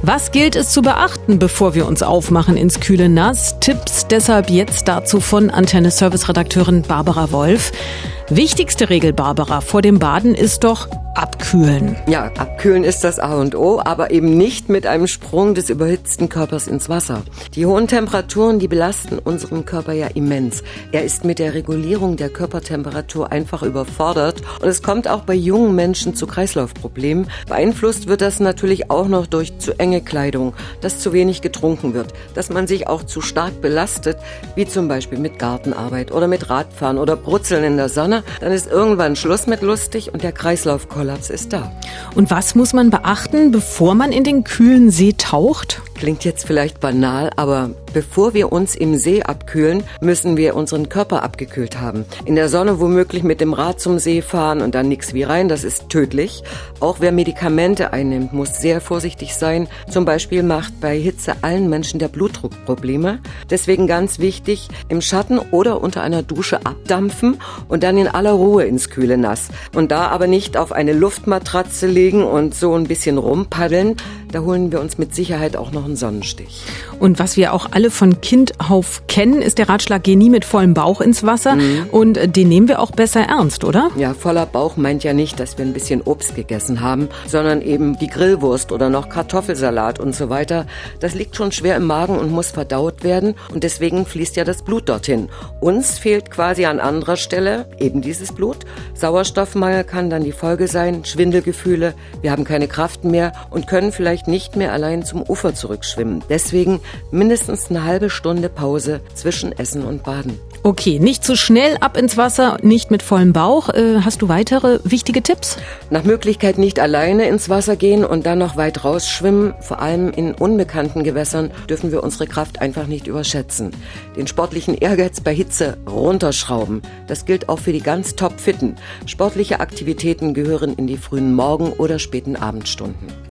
Was gilt es zu beachten, bevor wir uns aufmachen ins kühle Nass? Tipps deshalb jetzt dazu von Antenne-Service-Redakteurin Barbara Wolf. Wichtigste Regel, Barbara, vor dem Baden ist doch abkühlen. Ja, abkühlen ist das A und O, aber eben nicht mit einem Sprung des überhitzten Körpers ins Wasser. Die hohen Temperaturen, die belasten unseren Körper ja immens. Er ist mit der Regulierung der Körpertemperatur einfach überfordert und es kommt auch bei jungen Menschen zu Kreislaufproblemen. Beeinflusst wird das natürlich auch noch durch zu enge Kleidung, dass zu wenig getrunken wird, dass man sich auch zu stark belastet, wie zum Beispiel mit Gartenarbeit oder mit Radfahren oder Brutzeln in der Sonne. Dann ist irgendwann Schluss mit lustig und der Kreislaufkollaps ist da. Und was muss man beachten, bevor man in den kühlen See taucht? Klingt jetzt vielleicht banal, aber bevor wir uns im See abkühlen, müssen wir unseren Körper abgekühlt haben. In der Sonne womöglich mit dem Rad zum See fahren und dann nix wie rein, das ist tödlich. Auch wer Medikamente einnimmt, muss sehr vorsichtig sein. Zum Beispiel macht bei Hitze allen Menschen der Blutdruck Probleme. Deswegen ganz wichtig, im Schatten oder unter einer Dusche abdampfen und dann in aller Ruhe ins kühle Nass. Und da aber nicht auf eine Luftmatratze legen und so ein bisschen rumpaddeln. Da holen wir uns mit Sicherheit auch noch einen Sonnenstich. Und was wir auch alle von Kind auf kennen, ist der Ratschlag, geh nie mit vollem Bauch ins Wasser. Und den nehmen wir auch besser ernst, oder? Ja, voller Bauch meint ja nicht, dass wir ein bisschen Obst gegessen haben, sondern eben die Grillwurst oder noch Kartoffelsalat und so weiter. Das liegt schon schwer im Magen und muss verdaut werden und deswegen fließt ja das Blut dorthin. Uns fehlt quasi an anderer Stelle eben dieses Blut. Sauerstoffmangel kann dann die Folge sein, Schwindelgefühle, wir haben keine Kraft mehr und können vielleicht nicht mehr allein zum Ufer zurückschwimmen. Deswegen mindestens eine halbe Stunde Pause zwischen Essen und Baden. Okay, nicht zu schnell ab ins Wasser, nicht mit vollem Bauch. Hast du weitere wichtige Tipps? Nach Möglichkeit nicht alleine ins Wasser gehen und dann noch weit rausschwimmen. Vor allem in unbekannten Gewässern dürfen wir unsere Kraft einfach nicht überschätzen. Den sportlichen Ehrgeiz bei Hitze runterschrauben. Das gilt auch für die ganz topfitten. Sportliche Aktivitäten gehören in die frühen Morgen- oder späten Abendstunden.